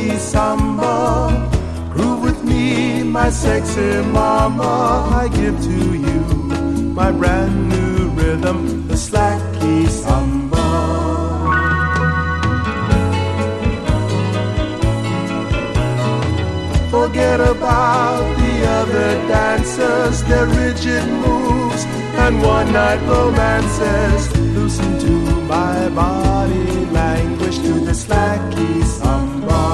key samba. Groove with me, my sexy mama. I give to you my brand new rhythm, the slack key samba. Forget about the other dancers, their rigid moves and one-night romances. Listen to my body language to the slack key samba.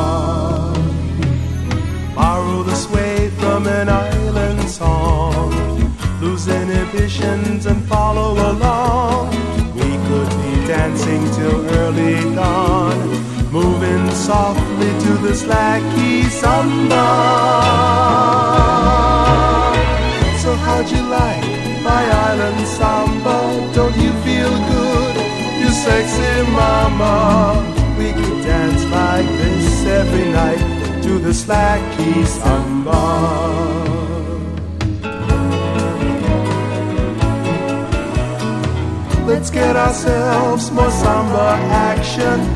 Borrow the sway from an island song. Lose inhibitions and follow along. We could be dancing till early dawn, moving softly to the slack key samba. So how'd you like my island samba? Don't you feel good, you sexy mama? We could dance like this every night to the slack key samba. Let's get ourselves more samba action.